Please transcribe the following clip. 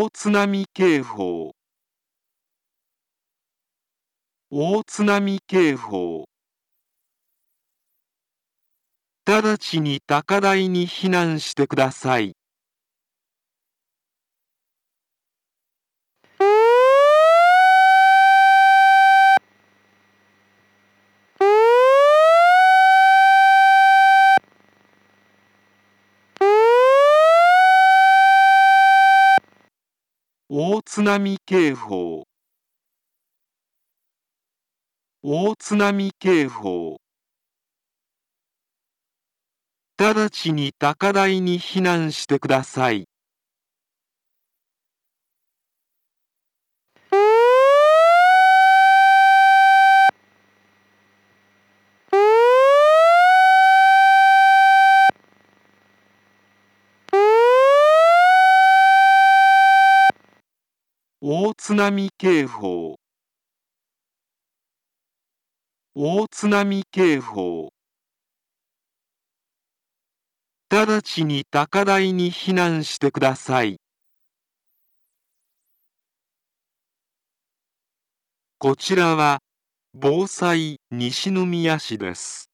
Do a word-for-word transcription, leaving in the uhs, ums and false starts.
大津波警報、大津波警報。直ちに高台に避難してください。大津波警報、大津波警報。直ちに高台に避難してください。大津波警報、大津波警報。直ちに高台に避難してください。こちらは防災西宮市です。